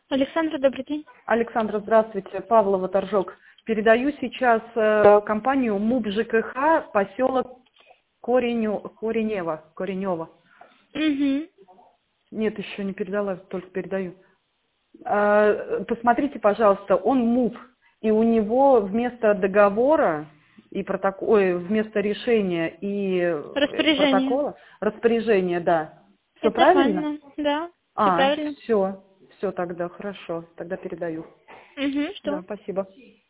Александра, добрый день. Александра, здравствуйте. Павлова, Торжок. Передаю сейчас компанию МУП ЖКХ, поселок Коренево. Угу. Нет, еще не передала, только передаю. Посмотрите, пожалуйста, он МУП, и у него вместо договора и вместо решения и Распоряжение. протокола распоряжение, да. Все Это правильно? нормально, да, все правильно. Все тогда, хорошо, тогда передаю. Угу, Да, что? спасибо.